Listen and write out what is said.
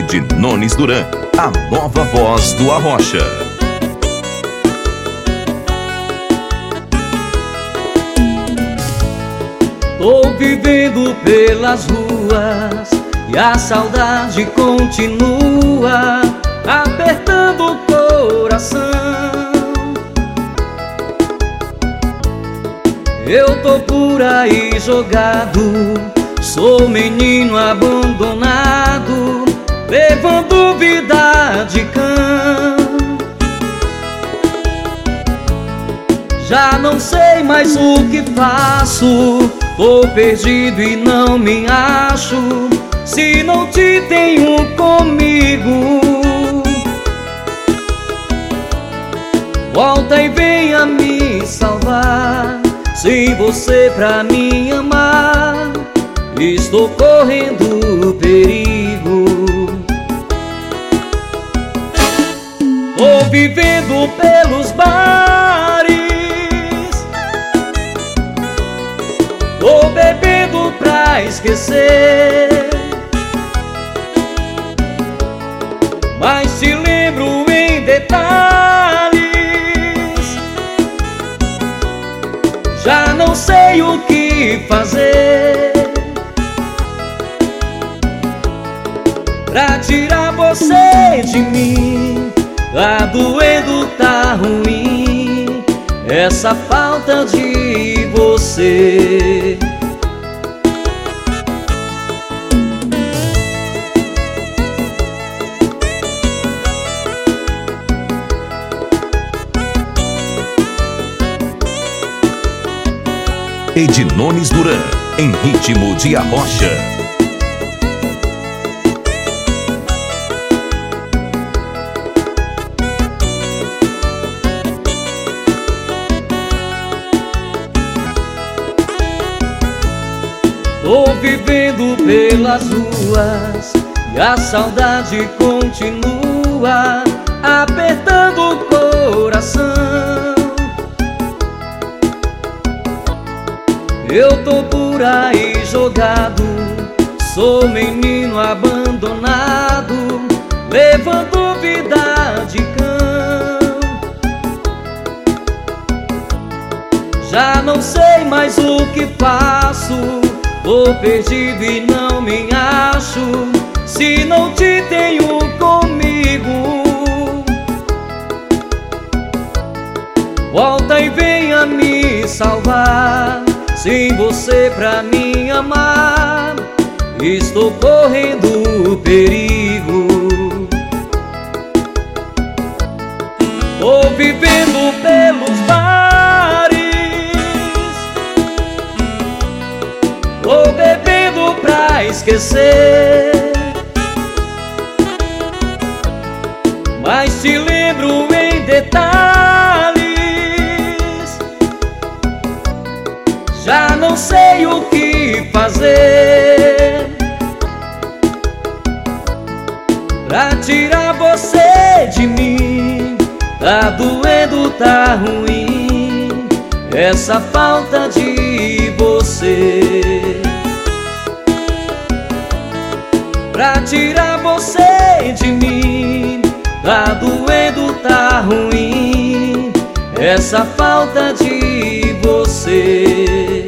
Ednones Duran, a nova voz do Arrocha. Tô vivendo pelas ruas e a saudade continua apertando o coração. Eu tô por aí jogado, sou menino abandonado, levando vida de cão. Já não sei mais o que faço, tô perdido e não me acho, se não te tenho comigo. Volta e venha me salvar, sem você pra me amar, estou correndo perigo. Tô vivendo pelos bares, tô bebendo pra esquecer, mas te lembro em detalhes. Já não sei o que fazer pra tirar você de mim. Tá doendo, tá ruim essa falta de você. Ednones Duran, em ritmo de Arrocha. Tô vivendo pelas ruas e a saudade continua apertando o coração. Eu tô por aí jogado, sou menino abandonado, levando vida de cão. Já não sei mais o que faço, tô perdido e não me acho, se não te tenho comigo. Volta e venha me salvar, sem você pra me amar, estou correndo perigo. Tô vivendo pelos bares, tô bebendo pra esquecer, mas te lembro em detalhes. Já não sei o que fazer pra tirar você de mim. Tá doendo, tá ruim essa falta de você. Pra tirar você de mim. Tá doendo, tá ruim essa falta de você.